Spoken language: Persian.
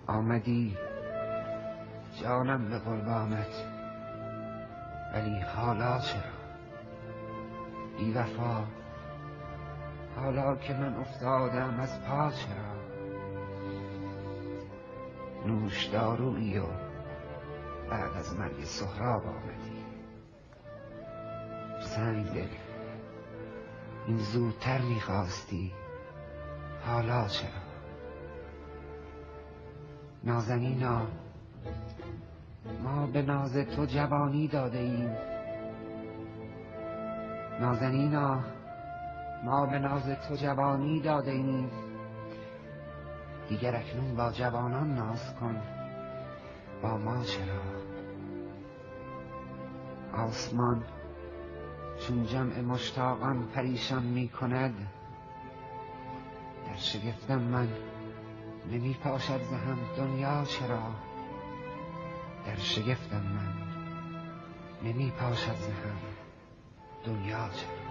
آمدی جانم به قربانت، ولی حالا چرا؟ بی وفا حالا که من افتادم از پا چرا؟ نوش دارویی و بعد از مرگ سهراب آمدی. سنگ دل این زودتر میخواستی، حالا چرا؟ نازنینا ما به ناز تو جوانی داده ایم. نازنینا ما به ناز تو جوانی داده ایم، دیگر اکنون با جوانان ناز کن، با ما چرا؟ آسمان چون جمع مشتاقان پریشان می کند، در شگفتم من نمی پاشد ز هم دنیا چرا؟ در شگفتم من نمی پاشد ز هم دنیا چرا؟